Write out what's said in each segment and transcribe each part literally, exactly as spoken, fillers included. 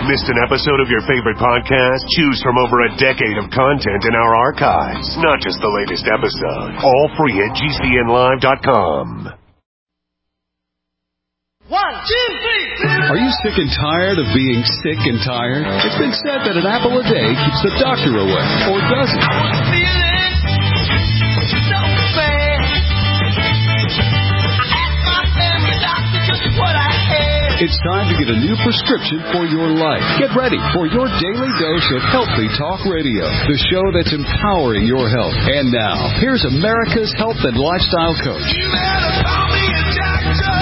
Missed an episode of your favorite podcast? Choose from over a decade of content in our archives, not just the latest episode. All free at G C N live dot com. One, two, three. Are you sick and tired of being sick and tired? It's been said that an apple a day keeps the doctor away, or does it? I was feeling so bad. I asked my family doctor just what I had. It's time to get a new prescription for your life. Get ready for your daily dose of Healthy Talk Radio, the show that's empowering your health. And now, here's America's health and lifestyle coach. You better call me a doctor.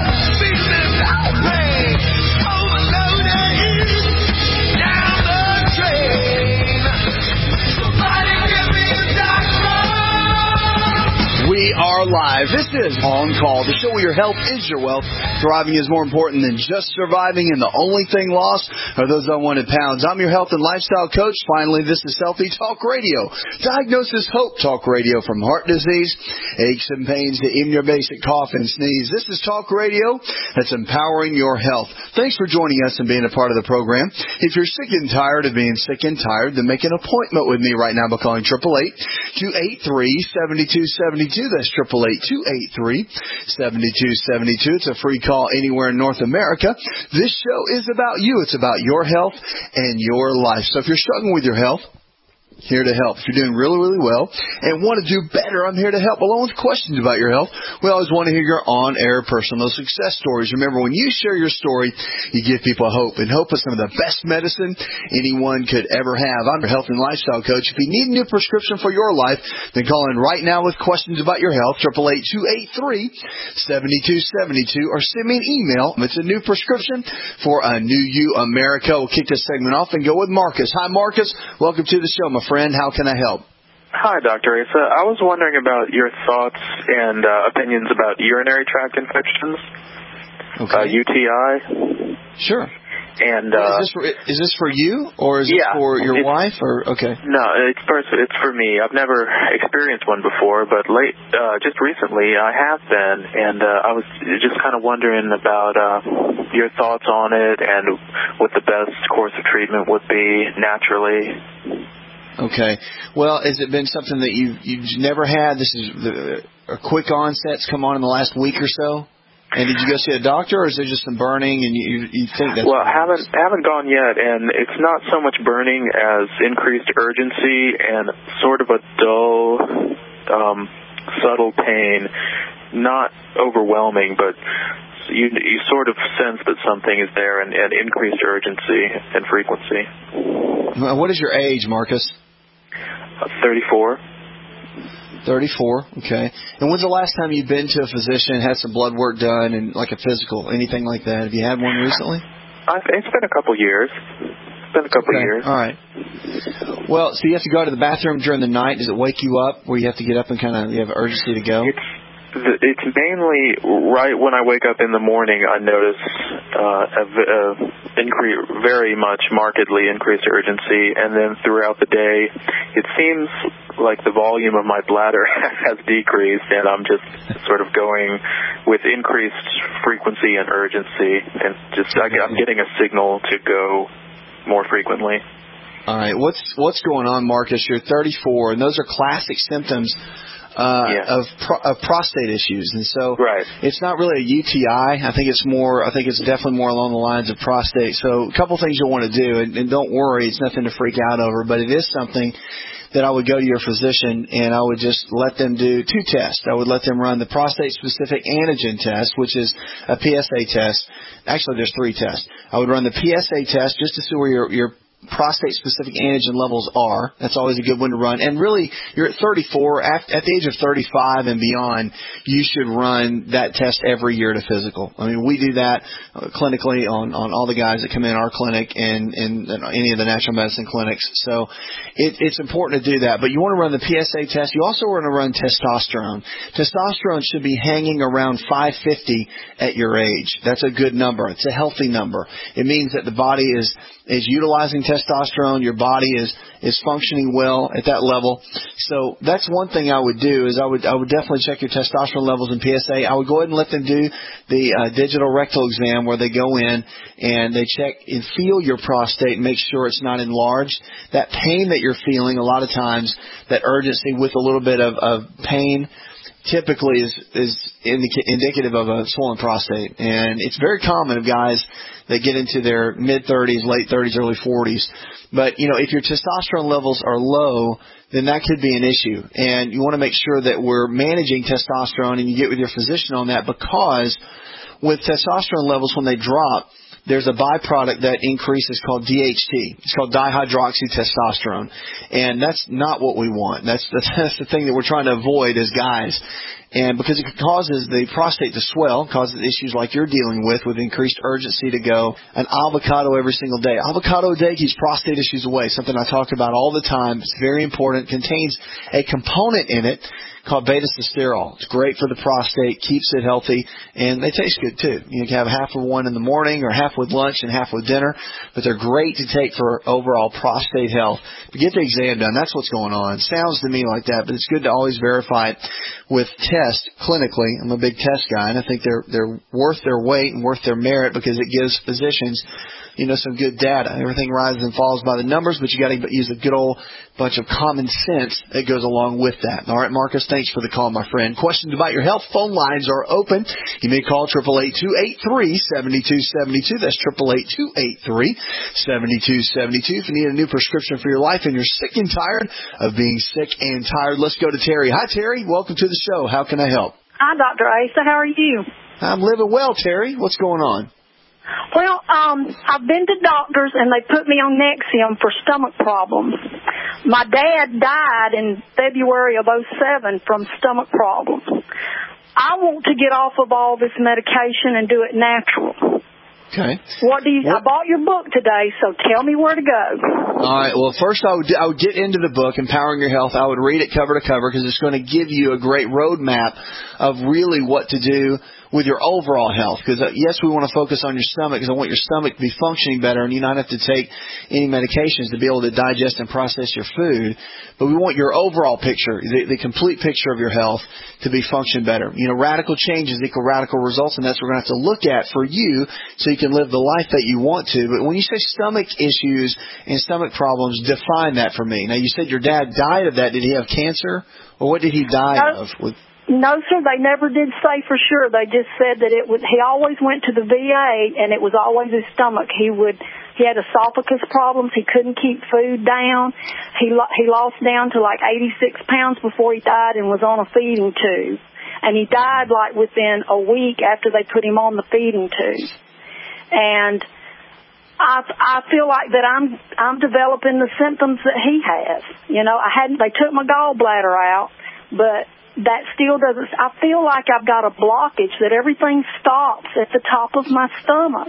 We are live. This is On Call, the show where your health is your wealth. Thriving is more important than just surviving, and the only thing lost are those unwanted pounds. I'm your health and lifestyle coach. Finally, this is Healthy Talk Radio. Diagnosis Hope Talk Radio, from heart disease, aches and pains, to even your basic cough and sneeze. This is Talk Radio that's empowering your health. Thanks for joining us and being a part of the program. If you're sick and tired of being sick and tired, then make an appointment with me right now by calling eight eight eight, two eight three, seven two seven two. That's eight eight eight, two eight three, seven two seven two. It's a free call anywhere in North America. This show is about you. It's about your health and your life. So if you're struggling with your health, here to help. If you're doing really, really well and want to do better, I'm here to help. Along with questions about your health, we always want to hear your on-air personal success stories. Remember, when you share your story, you give people hope. And hope is some of the best medicine anyone could ever have. I'm your health and lifestyle coach. If you need a new prescription for your life, then call in right now with questions about your health, eight eight eight, two eight three, seven two seven two, or send me an email. It's a new prescription for a new you, America. We'll kick this segment off and go with Marcus. Hi, Marcus. Welcome to the show, my friend. How can I help? Hi, Doctor Asa. I was wondering about your thoughts and uh, opinions about urinary tract infections, Okay. uh, U T I. Sure. And is, uh, this for, is this for you, or is yeah, this for your it's, wife? Or okay. No, it's for, it's for me. I've never experienced one before, but late, uh, just recently I have been, and uh, I was just kind of wondering about uh, your thoughts on it and what the best course of treatment would be naturally. Okay. Well, has it been something that you've, you've never had? This is the, a quick onset's come on in the last week or so? And did you go see a doctor, or is there just some burning and you, you think that's... Well, I haven't, haven't gone yet, and it's not so much burning as increased urgency and sort of a dull, um, subtle pain. Not overwhelming, but you, you sort of sense that something is there, and, and increased urgency and frequency. What is your age, Marcus? Uh, thirty-four. thirty-four, okay. And when's the last time you've been to a physician, had some blood work done, and like a physical, anything like that? Have you had one recently? I've, it's been a couple years. It's been a couple okay. years. All right. Well, so you have to go to the bathroom during the night. Does it wake you up where you have to get up and kind of you have urgency to go? It's It's mainly right when I wake up in the morning. I notice uh, a, a increase, very much markedly increased urgency, and then throughout the day, it seems like the volume of my bladder has decreased, and I'm just sort of going with increased frequency and urgency, and just I, I'm getting a signal to go more frequently. All right, what's what's going on, Marcus? You're thirty-four, and those are classic symptoms Uh, yeah. of, pro- of prostate issues, and so right. it's not really a U T I. I think it's more. I think it's definitely more along the lines of prostate. So a couple things you'll want to do, and, and don't worry, it's nothing to freak out over, but it is something that I would go to your physician and I would just let them do two tests. I would let them run the prostate-specific antigen test, which is a P S A test. Actually, there's three tests. I would run the P S A test just to see where your your prostate-specific antigen levels are. That's always a good one to run. And really, you're at thirty-four. At, at the age of thirty-five and beyond, you should run that test every year to physical. I mean, we do that uh, clinically on, on all the guys that come in our clinic and in any of the natural medicine clinics. So it, it's important to do that. But you want to run the P S A test. You also want to run testosterone. Testosterone should be hanging around five fifty at your age. That's a good number. It's a healthy number. It means that the body is is utilizing testosterone testosterone, your body is, is functioning well at that level. So that's one thing I would do is I would, I would definitely check your testosterone levels in P S A. I would go ahead and let them do the uh, digital rectal exam where they go in and they check and feel your prostate and make sure it's not enlarged. That pain that you're feeling, a lot of times, that urgency with a little bit of, of pain, typically is, is indica- indicative of a swollen prostate. And it's very common of guys that get into their mid-thirties, late thirties, early forties. But, you know, if your testosterone levels are low, then that could be an issue. And you want to make sure that we're managing testosterone and you get with your physician on that, because with testosterone levels, when they drop, there's a byproduct that increases called D H T. It's called dihydroxytestosterone. And that's not what we want. That's the, that's the thing that we're trying to avoid as guys. And because it causes the prostate to swell, causes issues like you're dealing with, with increased urgency to go an avocado every single day. Avocado a day keeps prostate issues away, something I talk about all the time. It's very important. It contains a component in it called beta-sitosterol. It's great for the prostate, keeps it healthy, and they taste good too. You can have half of one in the morning or half with lunch and half with dinner, but they're great to take for overall prostate health. But get the exam done. That's what's going on. It sounds to me like that, but it's good to always verify it with tests clinically. I'm a big test guy, and I think they're they're worth their weight and worth their merit because it gives physicians, you know, some good data. Everything rises and falls by the numbers, but you got to use a good old bunch of common sense that goes along with that. All right, Marcus, thanks for the call, my friend. Questions about your health, phone lines are open. You may call eight eight eight, two eight three, seven two seven two. That's eight eight eight, two eight three, seven two seven two. If you need a new prescription for your life and you're sick and tired of being sick and tired, let's go to Terry. Hi, Terry. Welcome to the show. How can I help? Hi, Doctor Asa. How are you? I'm living well, Terry. What's going on? Well, um, I've been to doctors, and they put me on Nexium for stomach problems. My dad died in February of oh seven from stomach problems. I want to get off of all this medication and do it natural. Okay. What do you? What? I bought your book today, so tell me where to go. All right. Well, first I would I would get into the book, Empowering Your Health. I would read it cover to cover because it's going to give you a great roadmap of really what to do with your overall health. Because, uh, yes, we want to focus on your stomach because I want your stomach to be functioning better and you not have to take any medications to be able to digest and process your food. But we want your overall picture, the, the complete picture of your health to be functioning better. You know, radical changes equal radical results, and that's what we're going to have to look at for you so you can live the life that you want to. But when you say stomach issues and stomach problems, define that for me. Now, you said your dad died of that. Did he have cancer? Or what did he die no. of? With No, sir, they never did say for sure. They just said that it was, he always went to the V A, and it was always his stomach. He would, he had esophagus problems. He couldn't keep food down. He he lost down to like eighty-six pounds before he died and was on a feeding tube. And he died like within a week after they put him on the feeding tube. And I I feel like that I'm I'm developing the symptoms that he has. You know, I hadn't. They took my gallbladder out, but that still doesn't. I feel like I've got a blockage that everything stops at the top of my stomach.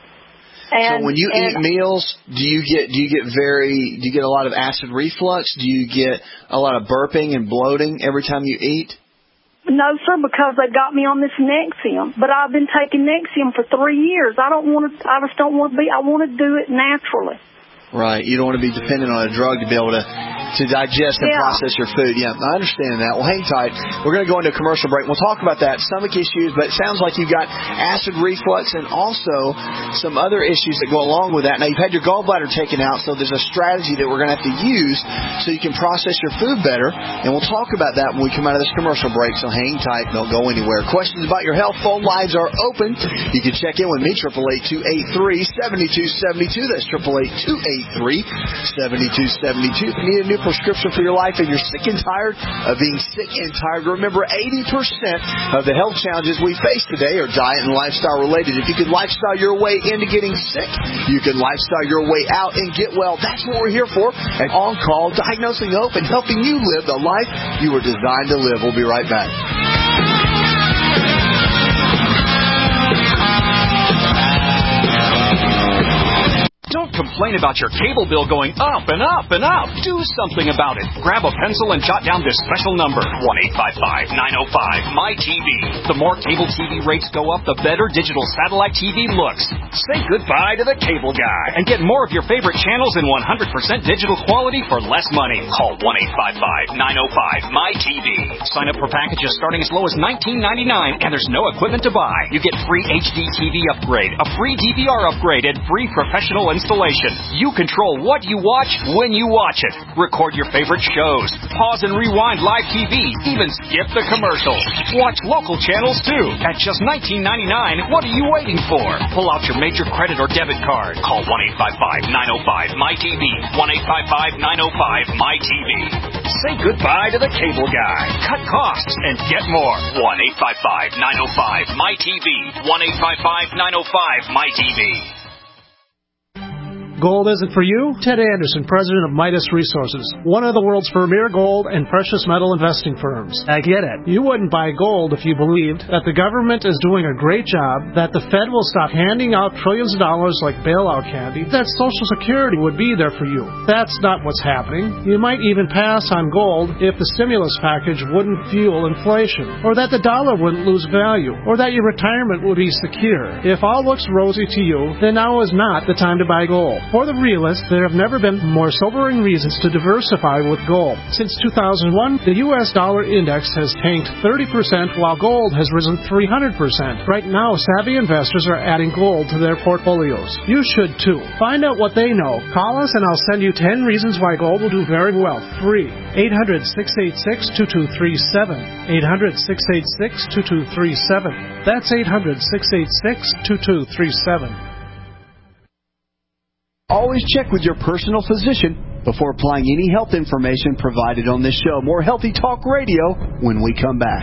And, so when you and, eat meals, do you get do you get very do you get a lot of acid reflux? Do you get a lot of burping and bloating every time you eat? No, sir, because they've got me on this Nexium. But I've been taking Nexium for three years. I don't want to. I just don't want to be. I want to do it naturally. Right. You don't want to be dependent on a drug to be able to, to digest and yeah. process your food. Yeah, I understand that. Well, hang tight. We're going to go into a commercial break. We'll talk about that, stomach issues, but it sounds like you've got acid reflux and also some other issues that go along with that. Now, you've had your gallbladder taken out, so there's a strategy that we're going to have to use so you can process your food better, and we'll talk about that when we come out of this commercial break, so hang tight. Don't go anywhere. Questions about your health, phone lines are open. You can check in with me, eight eight eight, two eight three, seven two seven two. That's eight eight eight, two eight three, seven two seven two. If you need a new prescription for your life and you're sick and tired of being sick and tired, remember eighty percent of the health challenges we face today are diet and lifestyle related. If you can lifestyle your way into getting sick, you can lifestyle your way out and get well. That's what we're here for at On Call, diagnosing hope and helping you live the life you were designed to live. We'll be right back. Don't complain about your cable bill going up and up and up. Do something about it. Grab a pencil and jot down this special number, one eight five five, nine oh five, M Y T V. The more cable T V rates go up, the better digital satellite T V looks. Say goodbye to the cable guy and get more of your favorite channels in one hundred percent digital quality for less money. Call one eight five five, nine oh five, M Y T V. Sign up for packages starting as low as nineteen ninety-nine, and there's no equipment to buy. You get free H D T V upgrade, a free D V R upgrade, and free professional installation. You control what you watch when you watch it. Record your favorite shows. Pause and rewind live T V. Even skip the commercials. Watch local channels too. At just nineteen ninety-nine, what are you waiting for? Pull out your major credit or debit card. Call one eight five five, nine oh five, M Y T V. one eight five five, nine oh five, M Y T V. Say goodbye to the cable guy. Cut costs and get more. one eight five five, nine oh five, M Y T V. one eight five five, nine oh five, M Y T V. Gold isn't for you? Ted Anderson, president of Midas Resources, one of the world's premier gold and precious metal investing firms. I get it. You wouldn't buy gold if you believed that the government is doing a great job, that the Fed will stop handing out trillions of dollars like bailout candy, that Social Security would be there for you. That's not what's happening. You might even pass on gold if the stimulus package wouldn't fuel inflation, or that the dollar wouldn't lose value, or that your retirement would be secure. If all looks rosy to you, then now is not the time to buy gold. For the realist, there have never been more sobering reasons to diversify with gold. Since two thousand one, the U S dollar index has tanked thirty percent while gold has risen three hundred percent. Right now, savvy investors are adding gold to their portfolios. You should too. Find out what they know. Call us and I'll send you ten reasons why gold will do very well. Free. eight hundred, six eight six, two two three seven. eight hundred, six eight six, two two three seven. That's eight hundred, six eight six, two two three seven. Always check with your personal physician before applying any health information provided on this show. More Healthy Talk Radio when we come back.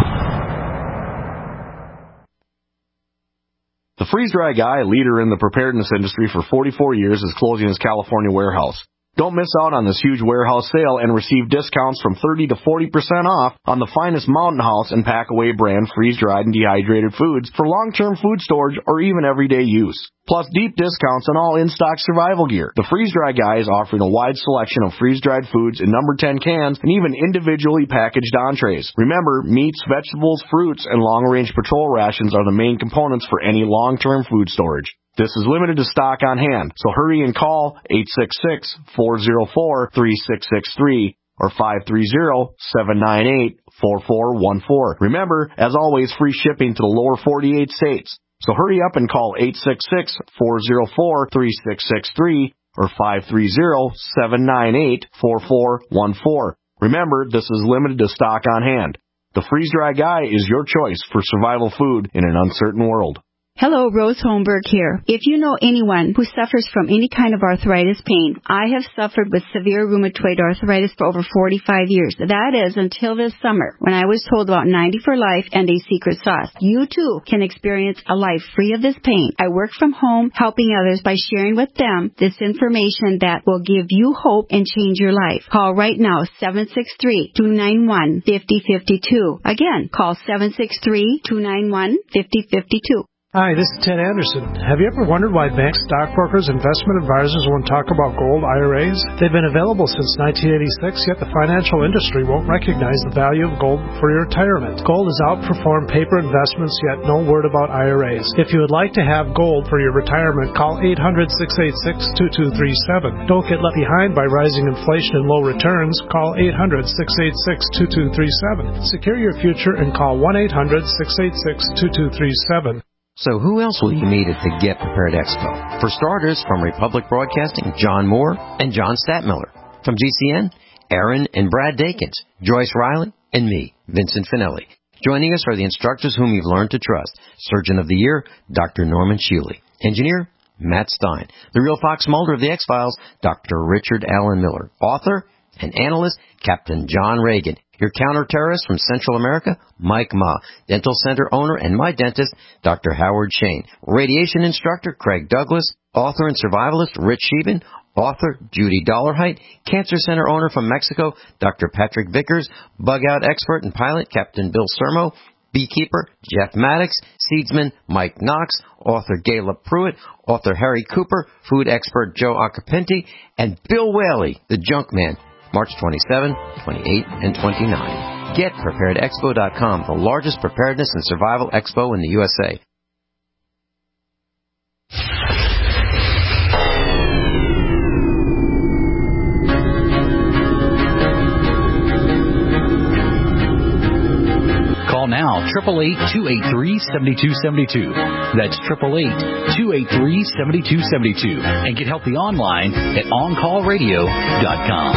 The Freeze Dry Guy, a leader in the preparedness industry for forty-four years, is closing his California warehouse. Don't miss out on this huge warehouse sale and receive discounts from thirty to forty percent off on the finest Mountain House and Packaway brand freeze-dried and dehydrated foods for long-term food storage or even everyday use. Plus deep discounts on all in-stock survival gear. The Freeze Dry Guy is offering a wide selection of freeze-dried foods in number ten cans and even individually packaged entrees. Remember, meats, vegetables, fruits, and long-range patrol rations are the main components for any long-term food storage. This is limited to stock on hand, so hurry and call eight six six, four oh four, three six six three or five three zero, seven nine eight, four four one four. Remember, as always, free shipping to the lower forty-eight states. So hurry up and call eight six six, four oh four, three six six three or five three zero, seven nine eight, four four one four. Remember, this is limited to stock on hand. The Freeze Dry Guy is your choice for survival food in an uncertain world. Hello, Rose Holmberg here. If you know anyone who suffers from any kind of arthritis pain, I have suffered with severe rheumatoid arthritis for over forty-five years. That is until this summer, when I was told about ninety for Life and a secret sauce. You too can experience a life free of this pain. I work from home, helping others by sharing with them this information that will give you hope and change your life. Call right now, seven six three, two nine one, five oh five two. Again, call seven six three, two nine one, five oh five two. Hi, this is Ted Anderson. Have you ever wondered why banks, stockbrokers, investment advisors won't talk about gold I R As? They've been available since nineteen eighty-six, yet the financial industry won't recognize the value of gold for your retirement. Gold has outperformed paper investments, yet no word about I R As. If you would like to have gold for your retirement, call eight hundred, six eight six, two two three seven. Don't get left behind by rising inflation and low returns. Call eight hundred, six eight six, two two three seven. Secure your future and call one eight hundred, six eight six, two two three seven. So who else will you meet at the Get Prepared Expo? For starters, from Republic Broadcasting, John Moore and John Statmiller. From G C N, Aaron and Brad Dakins, Joyce Riley, and me, Vincent Finelli. Joining us are the instructors whom you've learned to trust. Surgeon of the Year, Doctor Norman Shealy. Engineer, Matt Stein. The real Fox Mulder of the X-Files, Doctor Richard Allen Miller. Author and analyst, Captain John Reagan. Your counter-terrorist from Central America, Mike Ma. Dental Center owner and my dentist, Doctor Howard Shane. Radiation instructor, Craig Douglas. Author and survivalist, Rich Sheben. Author, Judy Dollarhite. Cancer Center owner from Mexico, Doctor Patrick Vickers. Bug-out expert and pilot, Captain Bill Sermo. beekeeper Jeff Maddox, seedsman Mike Knox, author Gayla Pruitt, author Harry Cooper, food expert Joe Acapinti, and Bill Whaley, the junk man, March twenty-seventh, twenty-eighth, and twenty-ninth. Get prepared expo dot com, the largest preparedness and survival expo in the U S A. Call now, eight eight eight, two eight three, seven two seven two. That's eight eight eight, two eight three, seven two seven two. And get healthy online at on call radio dot com.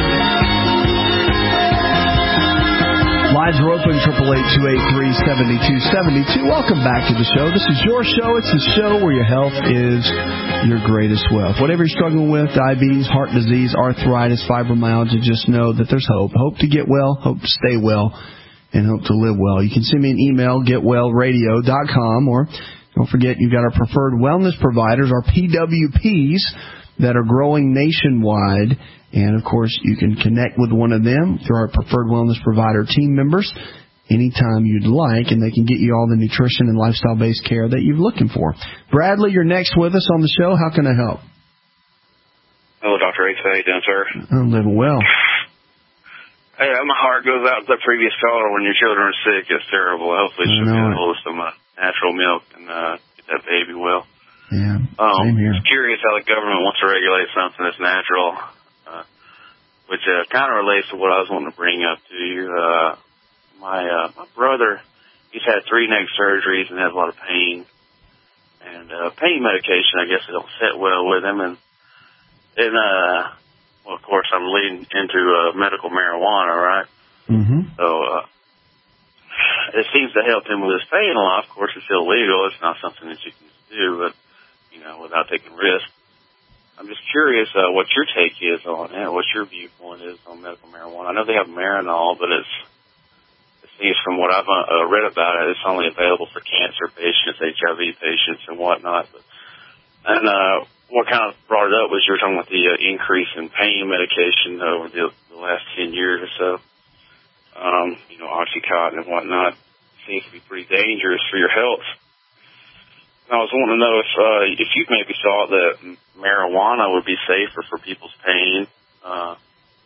Lines are open, eight eight eight, two eight three, seven two seven two. Welcome back to the show. This is your show. It's the show where your health is your greatest wealth. Whatever you're struggling with, diabetes, heart disease, arthritis, fibromyalgia, just know that there's hope. Hope to get well, hope to stay well, and hope to live well. You can send me an email, get well radio dot com, or don't forget you've got our preferred wellness providers, our P W Ps, that are growing nationwide. And, of course, you can connect with one of them through our preferred wellness provider team members anytime you'd like, and they can get you all the nutrition and lifestyle-based care that you're looking for. Bradley, you're next with us on the show. How can I help? Hello, Doctor H. How you doing, sir? I'm living well. Hey, my heart goes out to the previous caller when your children are sick. It's terrible. Hopefully she'll get a hold of some uh, natural milk and uh, get that baby well. Yeah, um, same here. I'm curious how the government wants to regulate something that's natural, uh, which uh, kind of relates to what I was wanting to bring up to you. Uh, my uh, my brother, he's had three neck surgeries and has a lot of pain. And uh, pain medication, I guess, it don't sit well with him. And then, uh, well, of course, I'm leading into uh, medical marijuana, right? Mm-hmm. So uh, it seems to help him with his pain a lot. Of course, it's illegal. It's not something that you can do, but, you know, without taking risks. I'm just curious uh, what your take is on it, what your viewpoint is on medical marijuana. I know they have Marinol, but it's, it seems from what I've uh, read about it, it's only available for cancer patients, H I V patients, and whatnot. But, and uh, what kind of brought it up was you were talking about the uh, increase in pain medication over the, the last ten years or so. Um, you know, Oxycontin and whatnot seems to be pretty dangerous for your health. I was wanting to know if uh, if you maybe thought that marijuana would be safer for people's pain uh,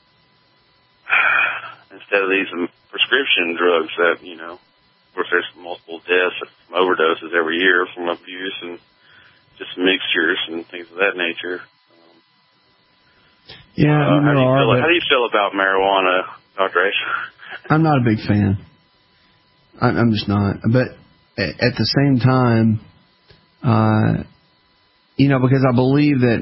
instead of these prescription drugs that, you know, of course there's multiple deaths from overdoses every year from abuse and just mixtures and things of that nature. Um, yeah, uh, how, do you are, feel, how do you feel about marijuana, Doctor H? I'm not a big fan. I'm just not. But at the same time, uh, you know, because I believe that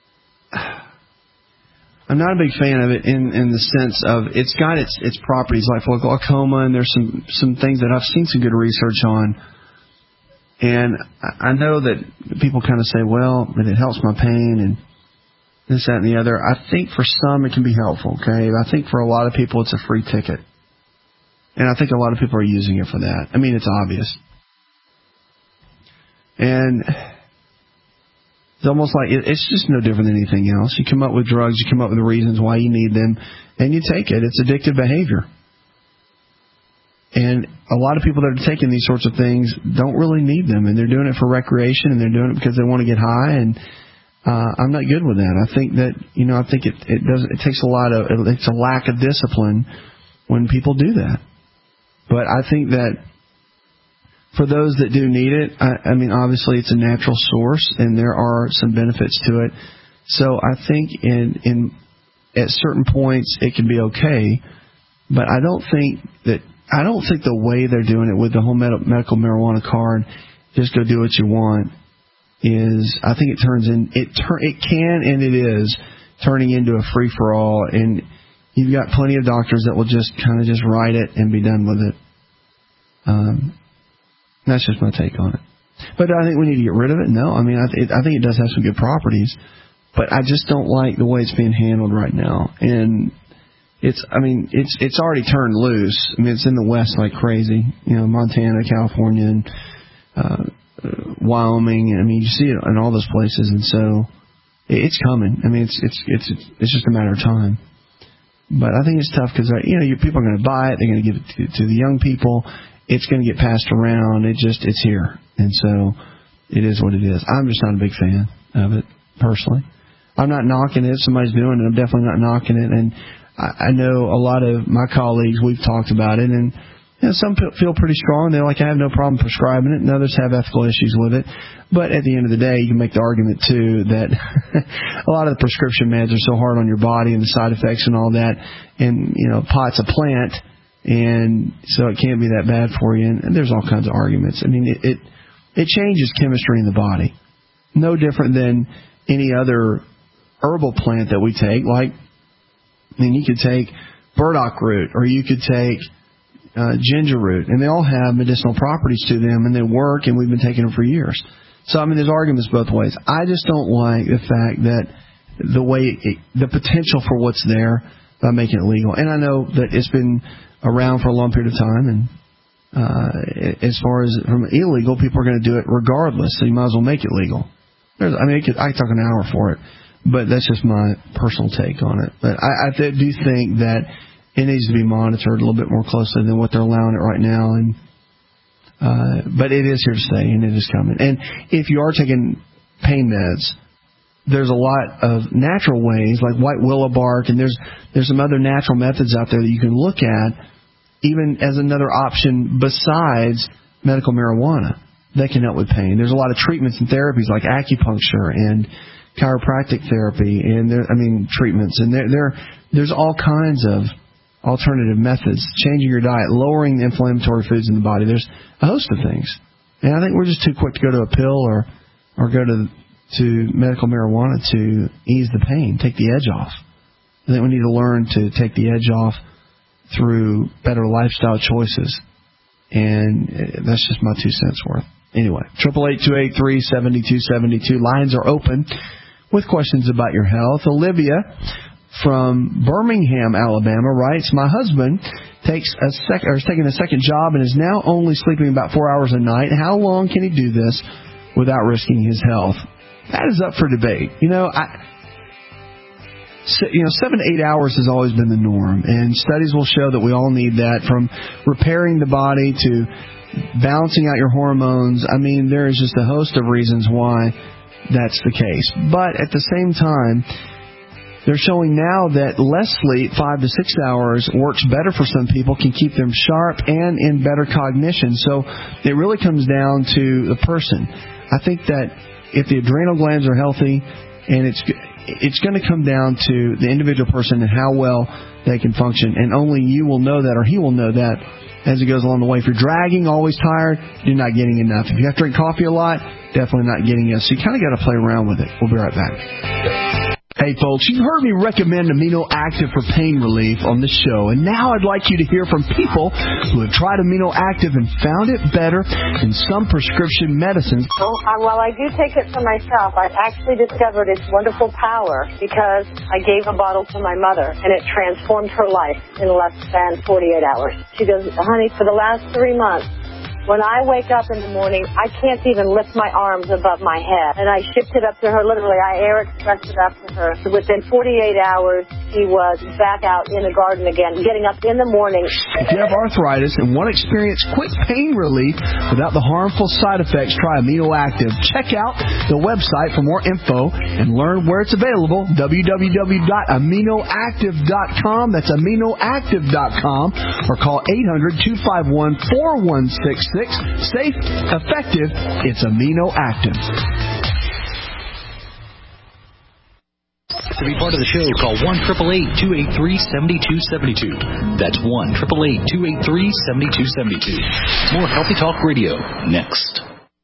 I'm not a big fan of it in, in the sense of it's got its its properties like for glaucoma, and there's some some things that I've seen some good research on. And I know that people kind of say, well, but it helps my pain and this, that, and the other. I think for some it can be helpful, okay? I think for a lot of people it's a free ticket. And I think a lot of people are using it for that. I mean, it's obvious. And it's almost like it's just no different than anything else. You come up with drugs, you come up with the reasons why you need them, and you take it. It's addictive behavior. And a lot of people that are taking these sorts of things don't really need them, and they're doing it for recreation, and they're doing it because they want to get high. And uh, I'm not good with that. I think that you know, I think it it does it takes a lot of it takes a lack of discipline when people do that. But I think that for those that do need it, I, I mean, obviously it's a natural source, and there are some benefits to it. So I think in in at certain points it can be okay, but I don't think that. I don't think the way they're doing it with the whole med- medical marijuana card, just go do what you want, is I think it turns in it tur- it can and it is turning into a free for all, and you've got plenty of doctors that will just kind of just write it and be done with it. Um, that's just my take on it. But I think we need to get rid of it. No, I mean I, th- I think it does have some good properties, but I just don't like the way it's being handled right now. And It's, I mean, it's it's already turned loose. I mean, it's in the West like crazy. You know, Montana, California, and uh, Wyoming. I mean, you see it in all those places, and so it's coming. I mean, it's it's it's it's just a matter of time. But I think it's tough because you know, you, people are going to buy it. They're going to give it to, to the young people, it's going to get passed around. It just, it's here. And so it is what it is. I'm just not a big fan of it, personally. I'm not knocking it. If somebody's doing it, I'm definitely not knocking it. And I, I know a lot of my colleagues, we've talked about it, and you know, some feel pretty strong. They're like, I have no problem prescribing it, and others have ethical issues with it. But at the end of the day, you can make the argument, too, that a lot of the prescription meds are so hard on your body and the side effects and all that. And, you know, pot's a plant, and so it can't be that bad for you. And, and there's all kinds of arguments. I mean, it, it it changes chemistry in the body. No different than any other herbal plant that we take. Like, I mean, you could take burdock root, or you could take Uh, ginger root, and they all have medicinal properties to them, and they work, and we've been taking them for years. So, I mean, there's arguments both ways. I just don't like the fact that the way, it, the potential for what's there by making it legal. And I know that it's been around for a long period of time, and uh, as far as from illegal, people are going to do it regardless, so you might as well make it legal. There's, I mean, it could, I could talk an hour for it, but that's just my personal take on it. But I, I th- do think that it needs to be monitored a little bit more closely than what they're allowing it right now. And uh, but it is here to stay, and it is coming. And if you are taking pain meds, there's a lot of natural ways, like white willow bark, and there's there's some other natural methods out there that you can look at, even as another option besides medical marijuana that can help with pain. There's a lot of treatments and therapies like acupuncture and chiropractic therapy, and there, I mean treatments, and there there there's all kinds of alternative methods, changing your diet, lowering the inflammatory foods in the body. There's a host of things. And I think we're just too quick to go to a pill or, or go to to medical marijuana to ease the pain, take the edge off. I think we need to learn to take the edge off through better lifestyle choices. And that's just my two cents worth. Anyway, eight eight eight, two eight three, seven two seven two. Lines are open with questions about your health. Olivia from Birmingham, Alabama, writes, my husband takes a sec- or is taking a second job and is now only sleeping about four hours a night. How long can he do this without risking his health? That is up for debate. You know, I, you know, seven to eight hours has always been the norm, and studies will show that we all need that, from repairing the body to balancing out your hormones. I mean, there is just a host of reasons why that's the case. But at the same time, they're showing now that less sleep, five to six hours, works better for some people, can keep them sharp and in better cognition. So it really comes down to the person. I think that if the adrenal glands are healthy, and it's it's going to come down to the individual person and how well they can function. And only you will know that, or he will know that as it goes along the way. If you're dragging, always tired, you're not getting enough. If you have to drink coffee a lot, definitely not getting enough. So you kind of got to play around with it. We'll be right back. Hey, folks, you've heard me recommend Amino Active for pain relief on the show, and now I'd like you to hear from people who have tried Amino Active and found it better than some prescription medicines. Well, uh, while I do take it for myself, I've actually discovered its wonderful power because I gave a bottle to my mother, and it transformed her life in less than forty-eight hours. She goes, honey, for the last three months, when I wake up in the morning, I can't even lift my arms above my head. And I shipped it up to her, literally. I air expressed it up to her. So within forty-eight hours, she was back out in the garden again, getting up in the morning. If you have arthritis and want to experience quick pain relief without the harmful side effects, try Amino Active. Check out the website for more info and learn where it's available, w w w dot amino active dot com. That's amino active dot com. Or call eight hundred, two five one, four one six six. Safe, effective, it's Amino Active. To be part of the show, call one eight eight eight, two eight three, seven two seven two. That's one eight eight eight, two eight three, seven two seven two. More Healthy Talk Radio next.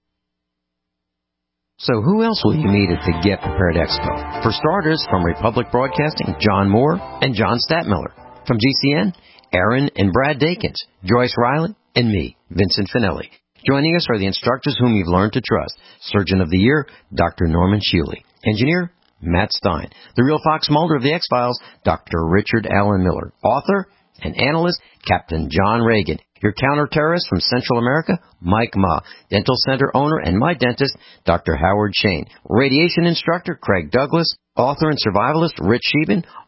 So who else will you meet at the Get Prepared Expo? For starters, from Republic Broadcasting, John Moore and John Statmiller. From G C N, Aaron and Brad Dakins, Joyce Riley, and me, Vincent Finelli. Joining us are the instructors whom you've learned to trust. Surgeon of the Year, Doctor Norman Shealy. Engineer, Matt Stein. The real Fox Mulder of the X-Files, Doctor Richard Allen Miller. Author and analyst, Captain John Reagan. Your counter-terrorist from Central America, Mike Ma. Dental Center owner and my dentist, Doctor Howard Shane. Radiation instructor, Craig Douglas. Author and survivalist, Rich Sheben.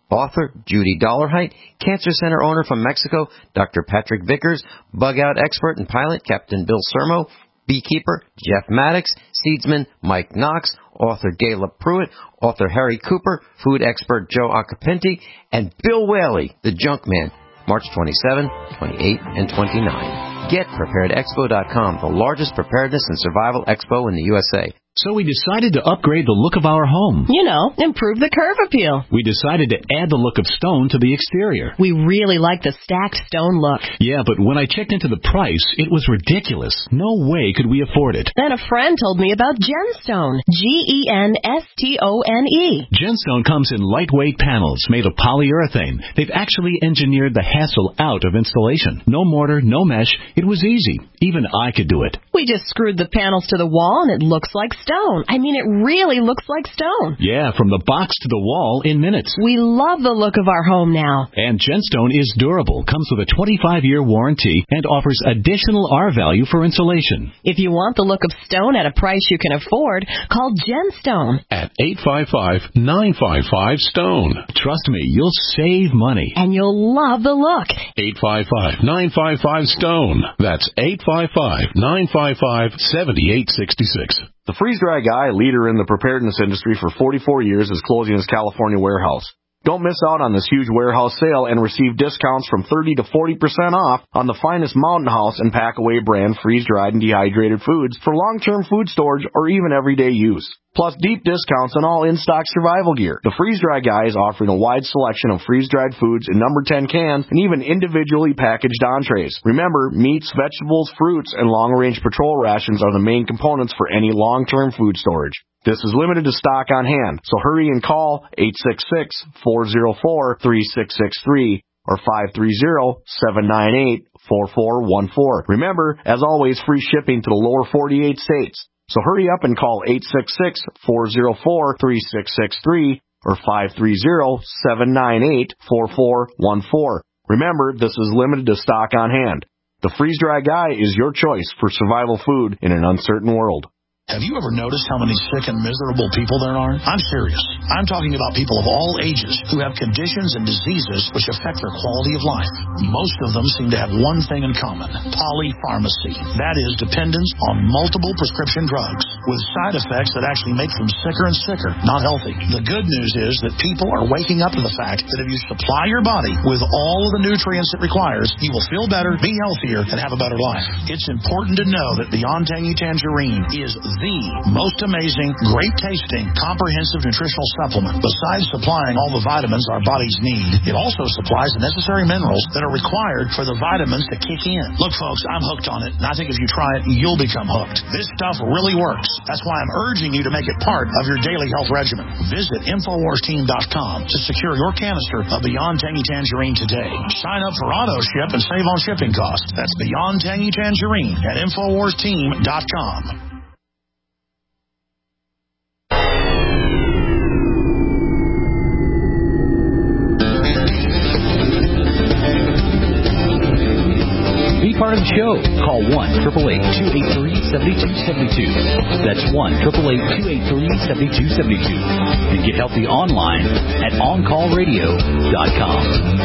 author Judy Dollarhite, Cancer Center owner from Mexico, Doctor Patrick Vickers, bug-out expert and pilot Captain Bill Sermo, beekeeper Jeff Maddox, seedsman Mike Knox, author Gayla Pruitt, author Harry Cooper, food expert Joe Acapinti, and Bill Whaley, the Junk Man, March twenty-seventh, twenty-eighth, and twenty-ninth. Get Prepared Expo dot com, the largest preparedness and survival expo in the U S A. So we decided to upgrade the look of our home. You know, improve the curve appeal. We decided to add the look of stone to the exterior. We really like the stacked stone look. Yeah, but when I checked into the price, it was ridiculous. No way could we afford it. Then a friend told me about Genstone. G E N S T O N E. Genstone comes in lightweight panels made of polyurethane. They've actually engineered the hassle out of installation. No mortar, no mesh. It was easy. Even I could do it. We just screwed the panels to the wall and it looks like stone. I mean, it really looks like stone. Yeah, from the box to the wall in minutes. We love the look of our home now. And Genstone is durable, comes with a twenty-five year warranty, and offers additional R value for insulation. If you want the look of stone at a price you can afford, call Genstone at eight five five, nine five five, STONE. Trust me, you'll save money. And you'll love the look. eight five five, nine five five, STONE. That's eight five five, nine five five, seven eight six six. The Freeze Dry Guy, leader in the preparedness industry for forty-four years, is closing his California warehouse. Don't miss out on this huge warehouse sale and receive discounts from thirty to forty percent off on the finest Mountain House and Packaway brand freeze-dried and dehydrated foods for long-term food storage or even everyday use. Plus deep discounts on all in-stock survival gear. The Freeze Dry Guy is offering a wide selection of freeze-dried foods in number ten cans and even individually packaged entrees. Remember, meats, vegetables, fruits, and long-range patrol rations are the main components for any long-term food storage. This is limited to stock on hand, so hurry and call eight six six, four zero four, three six six three or five three zero, seven nine eight, four four one four. Remember, as always, free shipping to the lower forty-eight states. So hurry up and call eight six six, four zero four, three six six three or five three zero, seven nine eight, four four one four. Remember, this is limited to stock on hand. The Freeze Dry Guy is your choice for survival food in an uncertain world. Have you ever noticed how many sick and miserable people there are? I'm serious. I'm talking about people of all ages who have conditions and diseases which affect their quality of life. Most of them seem to have one thing in common: polypharmacy. That is, dependence on multiple prescription drugs with side effects that actually make them sicker and sicker, not healthy. The good news is that people are waking up to the fact that if you supply your body with all of the nutrients it requires, you will feel better, be healthier, and have a better life. It's important to know that Beyond Tangy Tangerine is the most amazing, great-tasting, comprehensive nutritional supplement. Besides supplying all the vitamins our bodies need, it also supplies the necessary minerals that are required for the vitamins to kick in. Look, folks, I'm hooked on it, and I think if you try it, you'll become hooked. This stuff really works. That's why I'm urging you to make it part of your daily health regimen. Visit Infowars Team dot com to secure your canister of Beyond Tangy Tangerine today. Sign up for auto ship and save on shipping costs. That's Beyond Tangy Tangerine at Infowars Team dot com. Be part of the show. Call one eight eight eight, two eight three, seven two seven two. That's one eight eight eight, two eight three, seven two seven two. And get healthy online at on call radio dot com.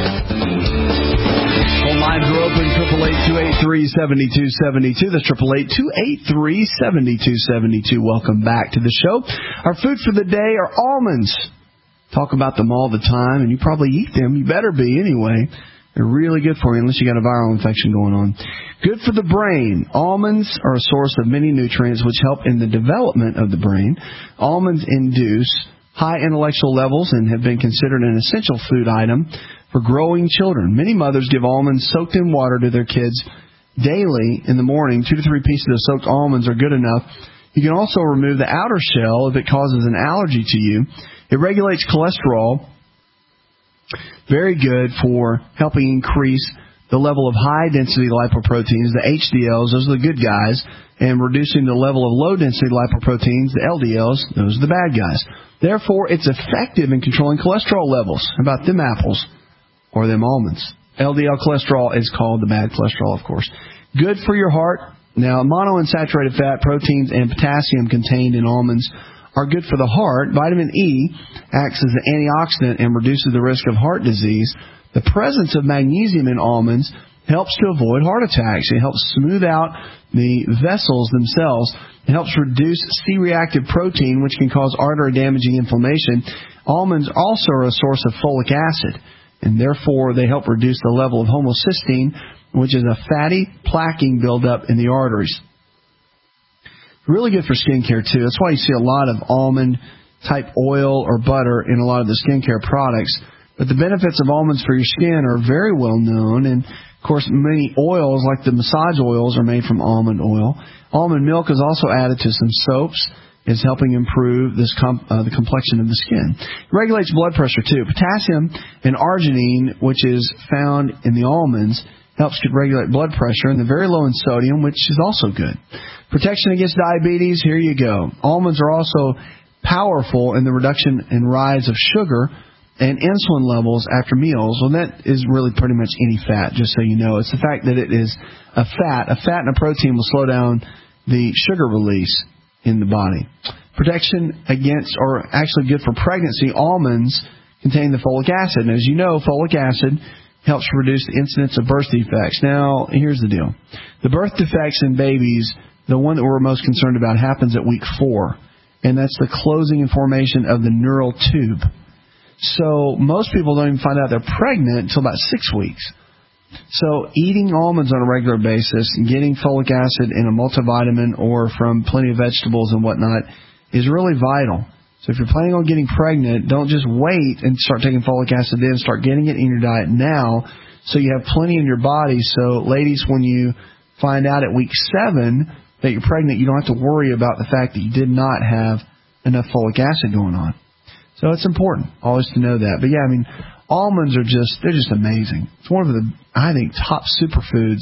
Phone lines are open, eight eight eight, two eight three, seven two seven two. That's eight eight eight, two eight three, seven two seven two. Welcome back to the show. Our food for the day are almonds. Talk about them all the time, and you probably eat them. You better be anyway. They're really good for you unless you got a viral infection going on. Good for the brain. Almonds are a source of many nutrients which help in the development of the brain. Almonds induce high intellectual levels and have been considered an essential food item for growing children. Many mothers give almonds soaked in water to their kids daily in the morning. Two to three pieces of soaked almonds are good enough. You can also remove the outer shell if it causes an allergy to you. It regulates cholesterol. Very good for helping increase the level of high-density lipoproteins, the H D Ls, those are the good guys, and reducing the level of low-density lipoproteins, the L D Ls, those are the bad guys. Therefore, it's effective in controlling cholesterol levels. How about them apples or them almonds? L D L cholesterol is called the bad cholesterol, of course. Good for your heart. Now, monounsaturated fat, proteins, and potassium contained in almonds are good for the heart. Vitamin E acts as an antioxidant and reduces the risk of heart disease. The presence of magnesium in almonds helps to avoid heart attacks. It helps smooth out the vessels themselves. It helps reduce C-reactive protein, which can cause artery-damaging inflammation. Almonds also are a source of folic acid, and therefore they help reduce the level of homocysteine, which is a fatty plaquing buildup in the arteries. Really good for skincare, too. That's why you see a lot of almond-type oil or butter in a lot of the skincare products. But the benefits of almonds for your skin are very well known, and of course, many oils, like the massage oils, are made from almond oil. Almond milk is also added to some soaps. It's helping improve this com- uh, the complexion of the skin. It regulates blood pressure, too. Potassium and arginine, which is found in the almonds, helps to regulate blood pressure, and they're very low in sodium, which is also good. Protection against diabetes, here you go. Almonds are also powerful in the reduction and rise of sugar and insulin levels after meals. Well, that is really pretty much any fat, just so you know. It's the fact that it is a fat. A fat and a protein will slow down the sugar release in the body. Protection against, or actually good for pregnancy, almonds contain the folic acid. And as you know, folic acid helps reduce the incidence of birth defects. Now, here's the deal. The birth defects in babies, the one that we're most concerned about, happens at week four. And that's the closing and formation of the neural tube. So most people don't even find out they're pregnant until about six weeks. So eating almonds on a regular basis and getting folic acid in a multivitamin or from plenty of vegetables and whatnot is really vital. So if you're planning on getting pregnant, don't just wait and start taking folic acid in. Start getting it in your diet now so you have plenty in your body. So ladies, when you find out at week seven that you're pregnant, you don't have to worry about the fact that you did not have enough folic acid going on. So it's important always to know that. But yeah, I mean, almonds are just, they're just amazing. It's one of the, I think, top superfoods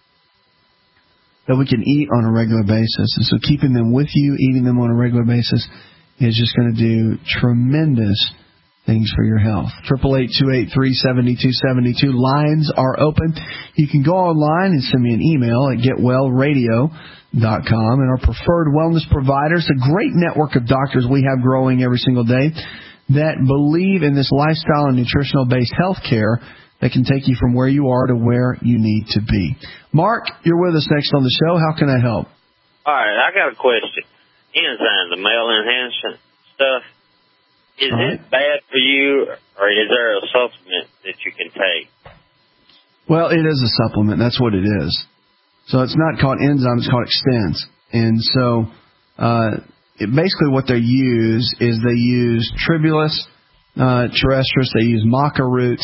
that we can eat on a regular basis. And so keeping them with you, eating them on a regular basis, is just going to do tremendous things for your health. eight eight eight, two eight three, seven two seven two. Lines are open. You can go online and send me an email at get well radio dot com. And our preferred wellness providers, a great network of doctors we have growing every single day that believe in this lifestyle and nutritional-based health care that can take you from where you are to where you need to be. Mark, you're with us next on the show. How can I help? All right, I got a question. Enzyme, the male enhancement stuff, is All right. it bad for you, or is there a supplement that you can take? Well, it is a supplement. That's what it is. So it's not called enzyme. It's called Extends. And so uh, it, basically what they use is they use Tribulus uh, terrestris. They use maca root.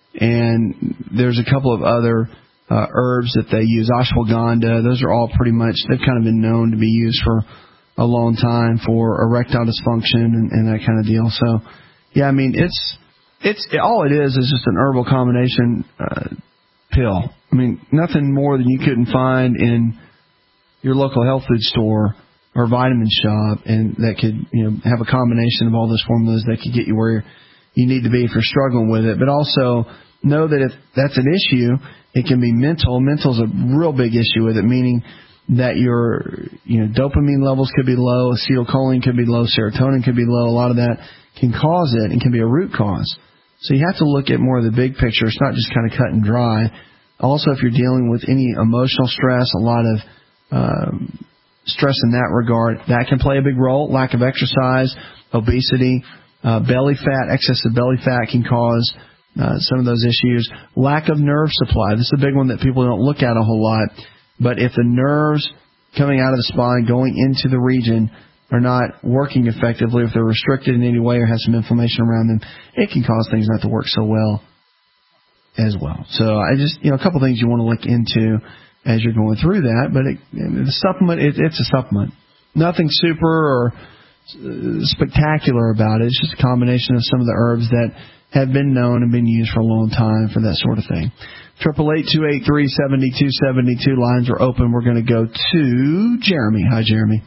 And there's a couple of other uh, herbs that they use, ashwagandha. Those are all pretty much, they've kind of been known to be used for a long time for erectile dysfunction and, and that kind of deal. So, yeah, I mean, it's it's all it is is just an herbal combination uh, pill. I mean, nothing more than you couldn't find in your local health food store or vitamin shop, and that could, you know, have a combination of all those formulas that could get you where you need to be if you're struggling with it. But also know that if that's an issue, it can be mental. Mental's a real big issue with it, meaning that your, you know, dopamine levels could be low, acetylcholine could be low, serotonin could be low. A lot of that can cause it and can be a root cause. So you have to look at more of the big picture. It's not just kind of cut and dry. Also, if you're dealing with any emotional stress, a lot of um, stress in that regard, that can play a big role. Lack of exercise, obesity, uh, belly fat, excessive belly fat can cause uh, some of those issues. Lack of nerve supply. This is a big one that people don't look at a whole lot. But if the nerves coming out of the spine, going into the region, are not working effectively, if they're restricted in any way or have some inflammation around them, it can cause things not to work so well as well. So I just, you know, a couple things you want to look into as you're going through that. But it, the supplement, it, it's a supplement. Nothing super or spectacular about it. It's just a combination of some of the herbs that have been known and been used for a long time for that sort of thing. Triple eight two eight three seventy two seventy two. Lines are open. We're going to go to Jeremy. Hi, Jeremy.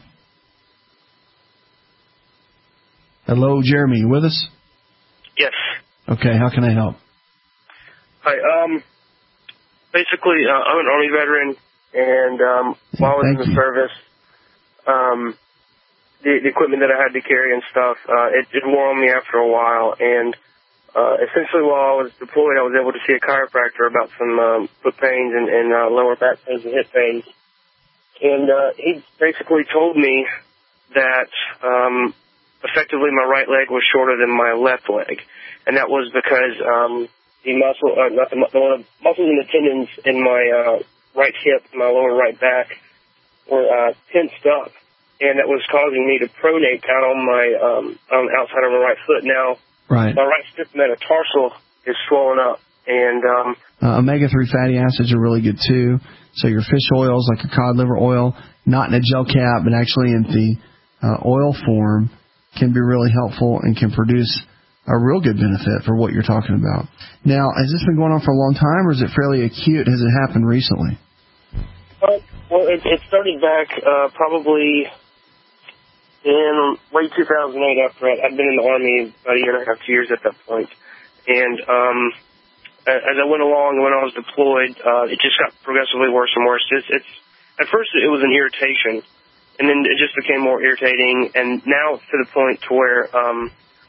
Hello, Jeremy. You with us? Yes. Okay. How can I help? Hi. Um. Basically, uh, I'm an Army veteran, and um, while I was in the you. service, um, the, the equipment that I had to carry and stuff, uh, it, it wore on me after a while. And uh, essentially while I was deployed, I was able to see a chiropractor about some um, foot pains and, and uh, lower back pains and hip pains. And uh, he basically told me that um, effectively my right leg was shorter than my left leg. And that was because um, the muscle, uh, not the, the muscles and the tendons in my uh, right hip, my lower right back, were uh, tensed up. And that was causing me to pronate out on my um, on the outside of my right foot. Now, right. my right strip metatarsal is swollen up, and um, uh, omega three fatty acids are really good too. So your fish oils, like your cod liver oil, not in a gel cap, but actually in the uh, oil form, can be really helpful and can produce a real good benefit for what you're talking about. Now, has this been going on for a long time, or is it fairly acute? Has it happened recently? Uh, well, it, it started back uh, probably in late two thousand eight. After I, I'd been in the Army about a year and a half, two years at that point. And um, as I went along, when I was deployed, uh, it just got progressively worse and worse. It's, it's at first it was an irritation, and then it just became more irritating, and now it's to the point to where um,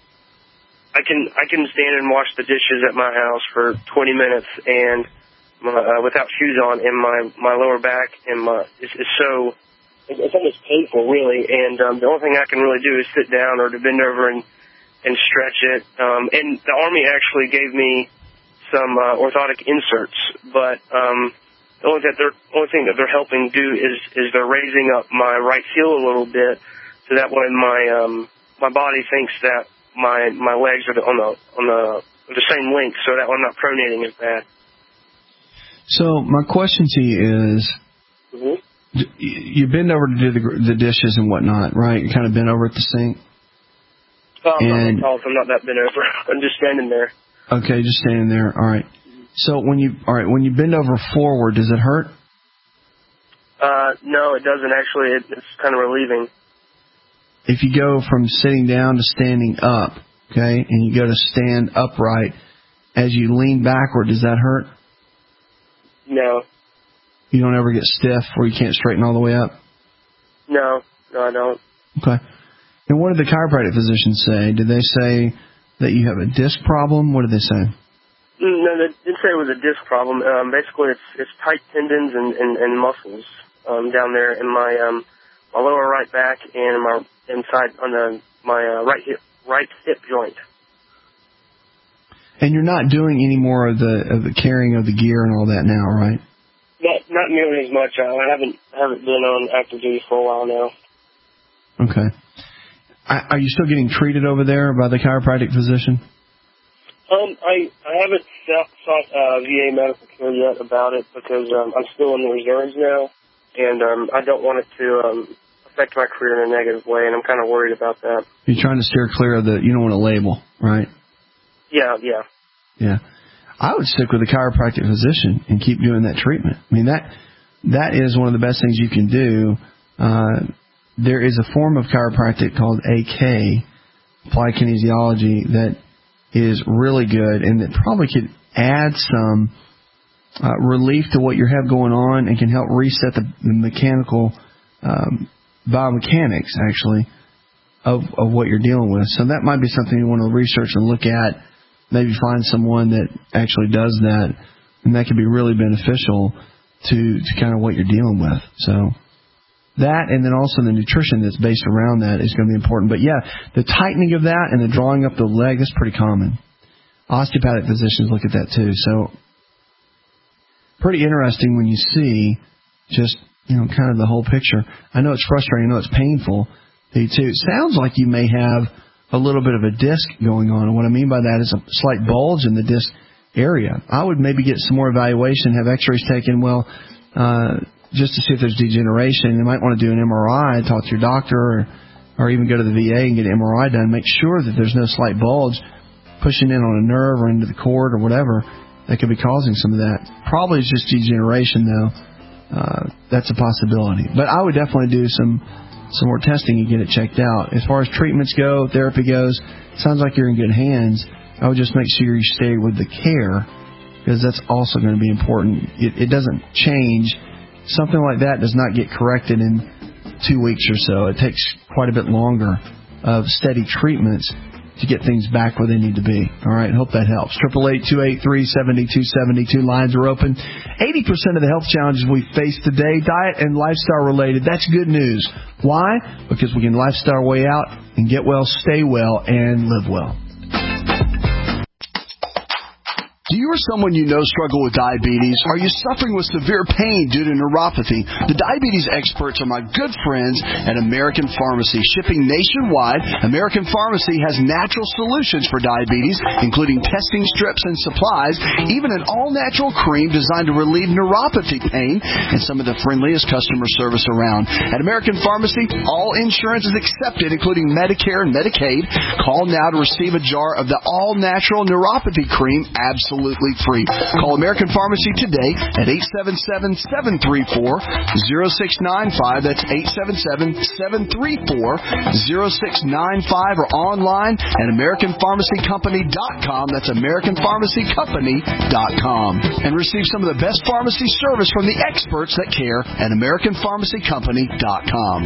I can I can stand and wash the dishes at my house for twenty minutes and my, uh, without shoes on, and my my lower back and my is, is so. It's almost painful, really, and um, the only thing I can really do is sit down or to bend over and, and stretch it. Um, and the Army actually gave me some uh, orthotic inserts, but um, the only, that they're, only thing that they're helping do is, is they're raising up my right heel a little bit, so that when my um, my body thinks that my my legs are on the on the the same length, so that I'm not pronating as bad. So my question to you is. Mm-hmm. You bend over to do the, the dishes and whatnot, right? You kind of bend over at the sink. Oh, I'm and, not I'm not that bent over. I'm just standing there. Okay, just standing there. All right. So when you all right when you bend over forward, does it hurt? Uh, no, it doesn't actually. It, it's kind of relieving. If you go from sitting down to standing up, okay, and you go to stand upright, as you lean backward, does that hurt? No. You don't ever get stiff where you can't straighten all the way up? No, no, I don't. Okay. And what did the chiropractic physicians say? Did they say that you have a disc problem? What did they say? No, they didn't say it was a disc problem. Um, basically, it's it's tight tendons and, and, and muscles um, down there in my um, my lower right back and my inside on the my uh, right hip right hip joint. And you're not doing any more of the of the carrying of the gear and all that now, right? Not not nearly as much. I haven't haven't been on active duty for a while now. Okay. Are you still getting treated over there by the chiropractic physician? Um, I I haven't sought uh, V A medical care yet about it because um, I'm still in the reserves now, and um, I don't want it to um, affect my career in a negative way, and I'm kind of worried about that. You're trying to steer clear of the. You don't want to label, right? Yeah, yeah. Yeah. I would stick with a chiropractic physician and keep doing that treatment. I mean, that that is one of the best things you can do. Uh, there is a form of chiropractic called A K, Applied Kinesiology, that is really good and that probably could add some uh, relief to what you have going on and can help reset the, the mechanical um, biomechanics, actually, of, of what you're dealing with. So that might be something you want to research and look at. Maybe find someone that actually does that, and that could be really beneficial to, to kind of what you're dealing with. So that, and then also the nutrition that's based around that is going to be important. But yeah, the tightening of that and the drawing up the leg is pretty common. Osteopathic physicians look at that too. So pretty interesting when you see just, you know, kind of the whole picture. I know it's frustrating. I know it's painful to you too. It sounds like you may have a little bit of a disc going on. And what I mean by that is a slight bulge in the disc area. I would maybe get some more evaluation, have x-rays taken, well, uh, just to see if there's degeneration. You might want to do an M R I, talk to your doctor, or, or even go to the V A and get an M R I done. Make sure that there's no slight bulge pushing in on a nerve or into the cord or whatever that could be causing some of that. Probably it's just degeneration, though. Uh, that's a possibility. But I would definitely do some some more testing and get it checked out. As far as treatments go, therapy goes, it sounds like you're in good hands. I would just make sure you stay with the care, because that's also going to be important. It, it doesn't change. Something like that does not get corrected in two weeks or so. It takes quite a bit longer of steady treatments to get things back where they need to be. All right, hope that helps. Triple eight two eight three seventy two seventy two. Lines are open. Eighty percent of the health challenges we face today, diet and lifestyle related. That's good news. Why? Because we can lifestyle our way out and get well, stay well, and live well. Do you or someone you know struggle with diabetes? Are you suffering with severe pain due to neuropathy? The diabetes experts are my good friends at American Pharmacy. Shipping nationwide, American Pharmacy has natural solutions for diabetes, including testing strips and supplies, even an all-natural cream designed to relieve neuropathy pain, and some of the friendliest customer service around. At American Pharmacy, all insurance is accepted, including Medicare and Medicaid. Call now to receive a jar of the all-natural neuropathy cream absolutely Absolutely free. Call American Pharmacy today at eight seven seven, seven three four, zero six nine five. That's eight seven seven, seven three four, zero six nine five, or online at American Pharmacy Company dot com. That's American Pharmacy Company dot com. And receive some of the best pharmacy service from the experts that care at American Pharmacy Company dot com.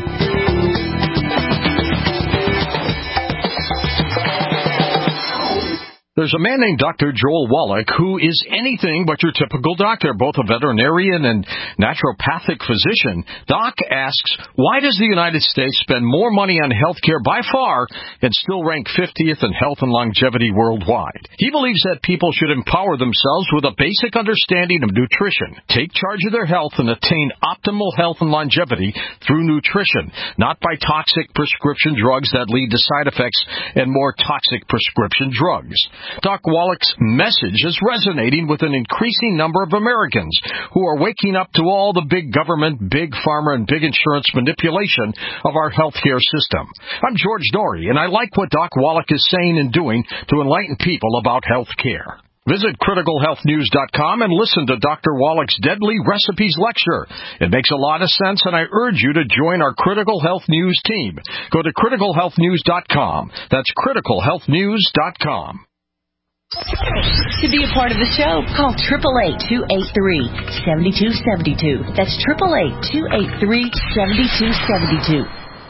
There's a man named Doctor Joel Wallach who is anything but your typical doctor, both a veterinarian and naturopathic physician. Doc asks, why does the United States spend more money on health care by far and still rank fiftieth in health and longevity worldwide? He believes that people should empower themselves with a basic understanding of nutrition, take charge of their health, and attain optimal health and longevity through nutrition, not by toxic prescription drugs that lead to side effects and more toxic prescription drugs. Doc Wallach's message is resonating with an increasing number of Americans who are waking up to all the big government, big pharma, and big insurance manipulation of our healthcare system. I'm George Norrie, and I like what Doc Wallach is saying and doing to enlighten people about health care. Visit critical health news dot com and listen to Doctor Wallach's Deadly Recipes lecture. It makes a lot of sense, and I urge you to join our Critical Health News team. Go to critical health news dot com. That's critical health news dot com. To be a part of the show, call eight eight eight, two eight three, seven two seven two. That's eight eight eight, two eight three, seven two seven two.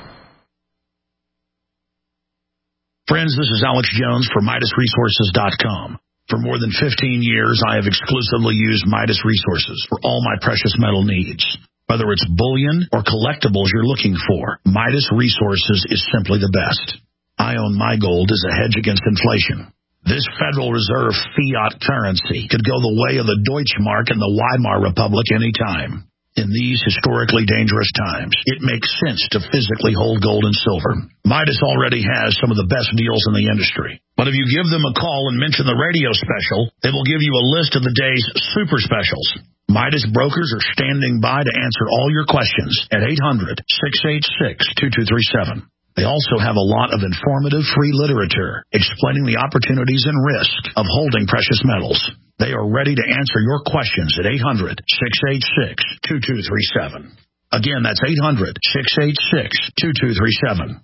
Friends, this is Alex Jones for Midas Resources dot com. For more than fifteen years, I have exclusively used Midas Resources for all my precious metal needs. Whether it's bullion or collectibles you're looking for, Midas Resources is simply the best. I own my gold as a hedge against inflation. This Federal Reserve fiat currency could go the way of the Deutschmark and the Weimar Republic any time. In these historically dangerous times, it makes sense to physically hold gold and silver. Midas already has some of the best deals in the industry. But if you give them a call and mention the radio special, they will give you a list of the day's super specials. Midas brokers are standing by to answer all your questions at eight hundred, six eight six, two two three seven. They also have a lot of informative free literature explaining the opportunities and risk of holding precious metals. They are ready to answer your questions at eight hundred, six eight six, two two three seven. Again, that's eight hundred, six eight six, two two three seven.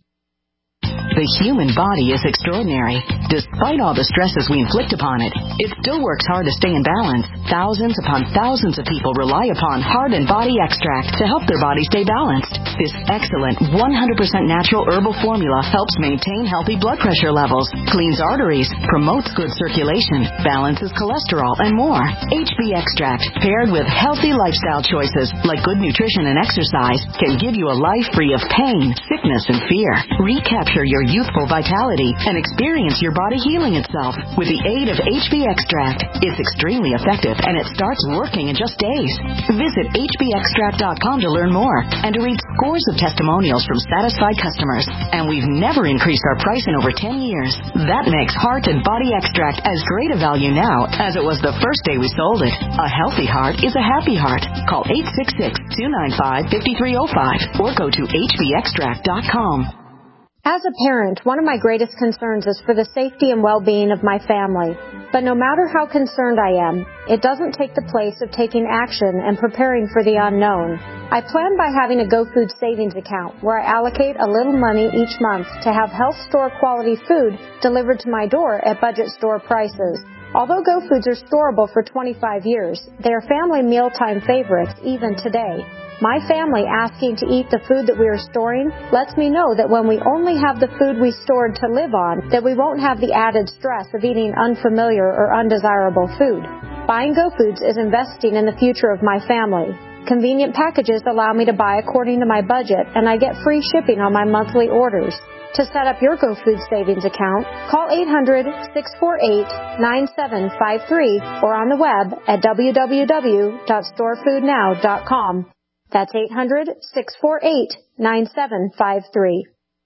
The human body is extraordinary. Despite all the stresses we inflict upon it, it still works hard to stay in balance. Thousands upon thousands of people rely upon Heart and Body Extract to help their body stay balanced. This excellent one hundred percent natural herbal formula helps maintain healthy blood pressure levels, cleans arteries, promotes good circulation, balances cholesterol, and more. H B Extract, paired with healthy lifestyle choices like good nutrition and exercise, can give you a life free of pain, sickness, and fear. Recapture your youthful vitality and experience your body healing itself with the aid of H B Extract. It's extremely effective, and it starts working in just days. Visit H B extract dot com to learn more and to read scores of testimonials from satisfied customers. And we've never increased our price in over ten years. That makes Heart and Body Extract as great a value now as it was the first day we sold it. A healthy heart is a happy heart. Call eight six six, two nine five, five three zero five or go to H B extract dot com. As a parent, one of my greatest concerns is for the safety and well-being of my family. But no matter how concerned I am, it doesn't take the place of taking action and preparing for the unknown. I plan by having a GoFood savings account where I allocate a little money each month to have health store quality food delivered to my door at budget store prices. Although GoFoods are storable for twenty-five years, they are family mealtime favorites even today. My family asking to eat the food that we are storing lets me know that when we only have the food we stored to live on, that we won't have the added stress of eating unfamiliar or undesirable food. Buying GoFoods is investing in the future of my family. Convenient packages allow me to buy according to my budget, and I get free shipping on my monthly orders. To set up your GoFoods savings account, call eight hundred, six four eight, nine seven five three or on the web at w w w dot store food now dot com. That's eight hundred, six four eight, nine seven five three.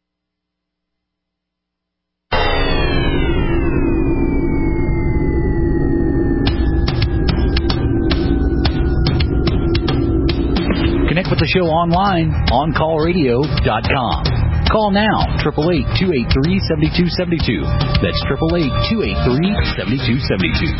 Connect with the show online, on call radio dot com. Call now, eight eight eight, two eight three, seven two seven two. That's eight eight eight, two eight three, seven two seven two.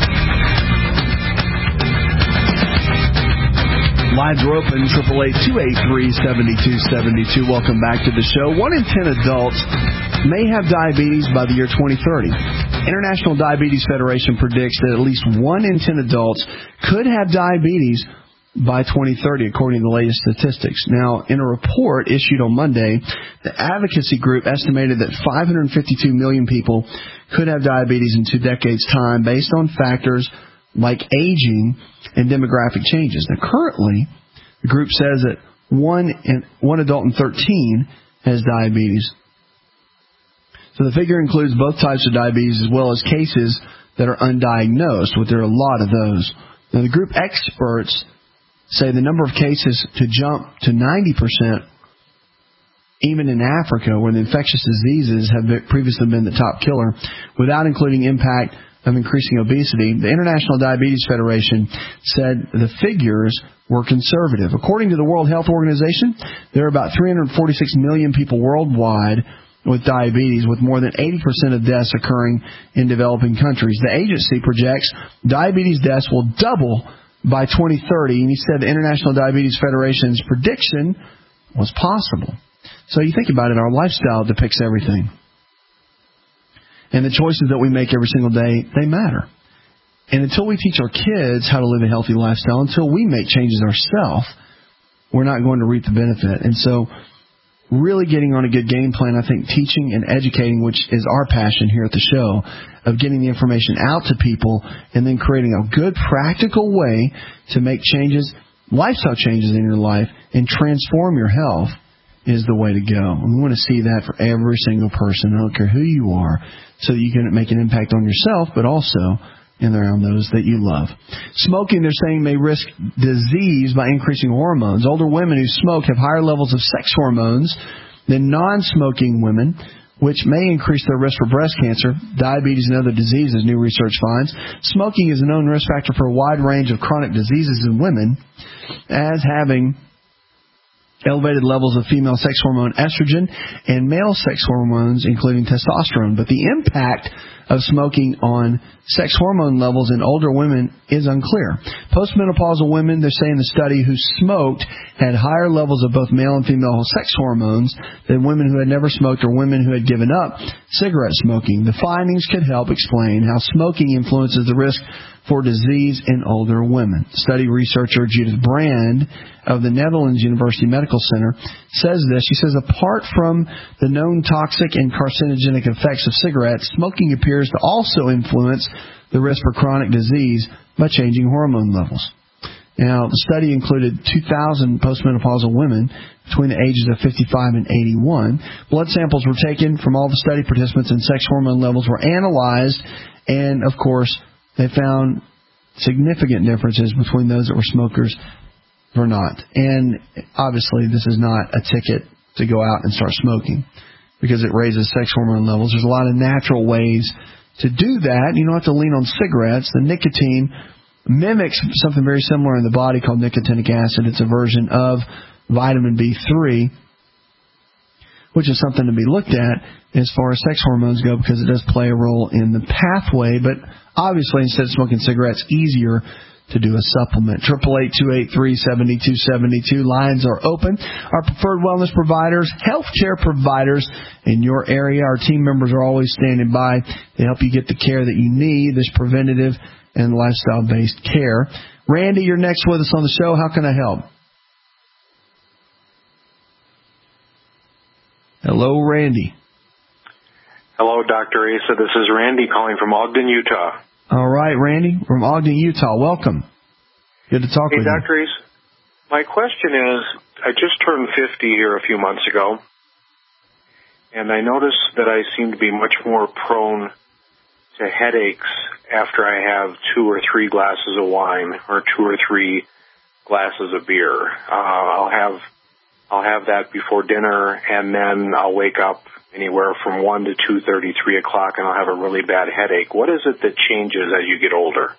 Lines are open, eight eight eight, two eight three, seven two seven two. Welcome back to the show. One in ten adults may have diabetes by the year twenty thirty. International Diabetes Federation predicts that at least one in ten adults could have diabetes by twenty thirty, according to the latest statistics. Now, in a report issued on Monday, the advocacy group estimated that five hundred fifty-two million people could have diabetes in two decades' time based on factors like aging and demographic changes. Now, currently, the group says that one in, one adult in thirteen has diabetes. So the figure includes both types of diabetes as well as cases that are undiagnosed, which there are a lot of those. Now, the group experts say the number of cases to jump to ninety percent, even in Africa, where the infectious diseases have been, previously been the top killer, without including impact of increasing obesity. The International Diabetes Federation said the figures were conservative. According to the World Health Organization, there are about three hundred forty-six million people worldwide with diabetes, with more than eighty percent of deaths occurring in developing countries. The agency projects diabetes deaths will double by twenty thirty, and he said the International Diabetes Federation's prediction was possible. So you think about it, our lifestyle depicts everything. And the choices that we make every single day, they matter. And until we teach our kids how to live a healthy lifestyle, until we make changes ourselves, we're not going to reap the benefit. And so really getting on a good game plan, I think teaching and educating, which is our passion here at the show, of getting the information out to people and then creating a good practical way to make changes, lifestyle changes in your life and transform your health is the way to go. And we want to see that for every single person. I don't care who you are, so that you can make an impact on yourself, but also and around those that you love. Smoking, they're saying, may risk disease by increasing hormones. Older women who smoke have higher levels of sex hormones than non-smoking women, which may increase their risk for breast cancer, diabetes, and other diseases, new research finds. Smoking is a known risk factor for a wide range of chronic diseases in women, as having elevated levels of female sex hormone estrogen and male sex hormones, including testosterone. But the impact of smoking on sex hormone levels in older women is unclear. Postmenopausal women, they're saying the study who smoked had higher levels of both male and female sex hormones than women who had never smoked or women who had given up cigarette smoking. The findings could help explain how smoking influences the risk for disease in older women. Study researcher Judith Brand of the Netherlands University Medical Center says this. She says, apart from the known toxic and carcinogenic effects of cigarettes, smoking appears to also influence the risk for chronic disease by changing hormone levels. Now, the study included two thousand postmenopausal women between the ages of fifty-five and eighty-one. Blood samples were taken from all the study participants and sex hormone levels were analyzed, and, of course, they found significant differences between those that were smokers or not. And obviously, this is not a ticket to go out and start smoking because it raises sex hormone levels. There's a lot of natural ways to do that. You don't have to lean on cigarettes. The nicotine mimics something very similar in the body called nicotinic acid. It's a version of vitamin B three, which is something to be looked at as far as sex hormones go because it does play a role in the pathway. But obviously, instead of smoking cigarettes, easier to do a supplement. eight eight eight, two eight three, seven two seven two. Lines are open. Our preferred wellness providers, healthcare providers in your area. Our team members are always standing by to help you get the care that you need, this preventative and lifestyle-based care. Randy, you're next with us on the show. How can I help? Hello, Randy. Hello, Doctor Asa. This is Randy calling from Ogden, Utah. All right, Randy, from Ogden, Utah. Welcome. Good to talk hey, with Doctor you. Asa, my question is, I just turned fifty here a few months ago, and I noticed that I seem to be much more prone to headaches after I have two or three glasses of wine or two or three glasses of beer. Uh, I'll have I'll have that before dinner, and then I'll wake up anywhere from one to two thirty, three o'clock, and I'll have a really bad headache. What is it that changes as you get older?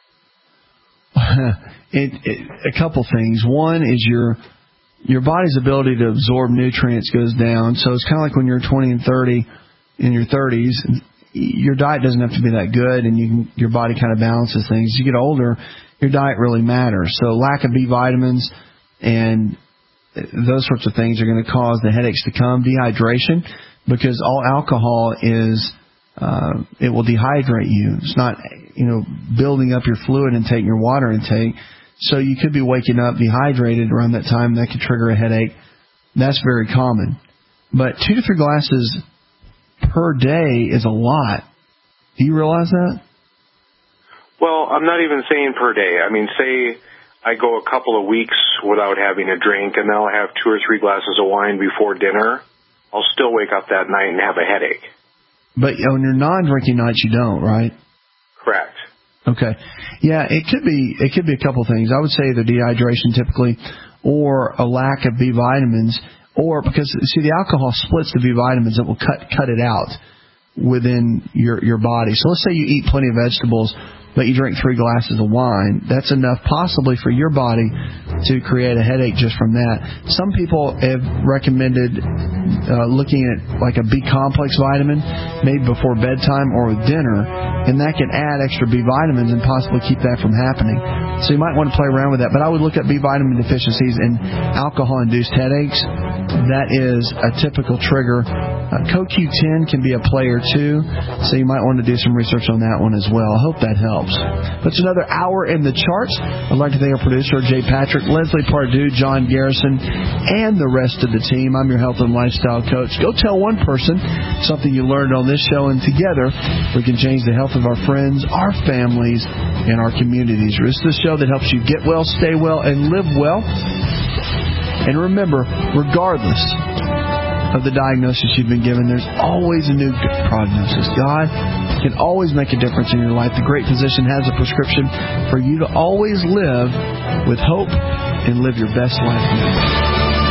it, it, a couple things. One is your your body's ability to absorb nutrients goes down. So it's kind of like when you're twenty and thirty, in your thirties, your diet doesn't have to be that good, and you can, your body kind of balances things. As you get older, your diet really matters. So lack of B vitamins and those sorts of things are going to cause the headaches to come. Dehydration, because all alcohol is, uh, it will dehydrate you. It's not, you know, building up your fluid intake, your water intake. So you could be waking up dehydrated around that time. That could trigger a headache. That's very common. But two to three glasses per day is a lot. Do you realize that? Well, I'm not even saying per day. I mean, say I go a couple of weeks without having a drink, and then I'll have two or three glasses of wine before dinner. I'll still wake up that night and have a headache. But on your non-drinking nights, you don't, right? Correct. Okay. Yeah, it could be it could be a couple things. I would say the dehydration typically, or a lack of B vitamins, or because, see, the alcohol splits the B vitamins, it will cut cut it out within your your body. So let's say you eat plenty of vegetables, but you drink three glasses of wine. That's enough possibly for your body to create a headache just from that. Some people have recommended uh, looking at like a B-complex vitamin, maybe before bedtime or with dinner, and that can add extra B vitamins and possibly keep that from happening. So you might want to play around with that. But I would look at B vitamin deficiencies and alcohol-induced headaches. That is a typical trigger. Uh, C O Q ten can be a player too, so you might want to do some research on that one as well. I hope that helps. That's another hour in the charts. I'd like to thank our producer, Jay Patrick, Leslie Pardue, John Garrison, and the rest of the team. I'm your health and lifestyle coach. Go tell one person something you learned on this show, and together we can change the health of our friends, our families, and our communities. This is the show that helps you get well, stay well, and live well. And remember, regardless of the diagnosis you've been given, there's always a new prognosis. God can always make a difference in your life. The great physician has a prescription for you to always live with hope and live your best life.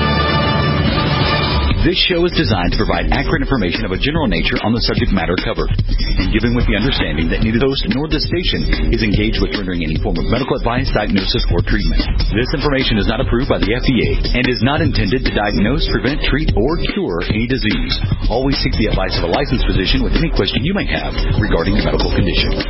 This show is designed to provide accurate information of a general nature on the subject matter covered, and given with the understanding that neither the host nor the station is engaged with rendering any form of medical advice, diagnosis, or treatment. This information is not approved by the F D A and is not intended to diagnose, prevent, treat, or cure any disease. Always seek the advice of a licensed physician with any question you may have regarding a medical condition.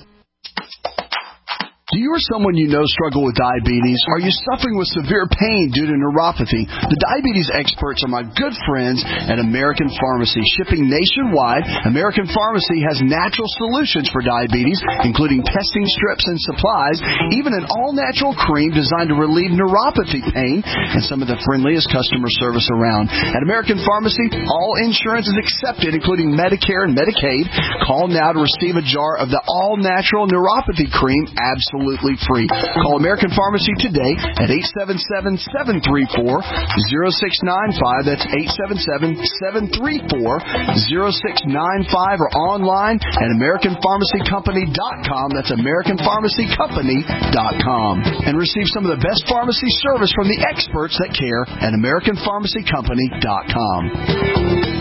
Do you or someone you know struggle with diabetes? Are you suffering with severe pain due to neuropathy? The diabetes experts are my good friends at American Pharmacy. Shipping nationwide, American Pharmacy has natural solutions for diabetes, including testing strips and supplies, even an all-natural cream designed to relieve neuropathy pain, and some of the friendliest customer service around. At American Pharmacy, all insurance is accepted, including Medicare and Medicaid. Call now to receive a jar of the all-natural neuropathy cream absolutely Absolutely free. Call American Pharmacy today at eight seven seven, seven three four, zero six nine five. That's eight seven seven, seven three four, zero six nine five, or online at American Pharmacy Company dot com. That's American Pharmacy Company dot com. And receive some of the best pharmacy service from the experts that care at American Pharmacy Company dot com.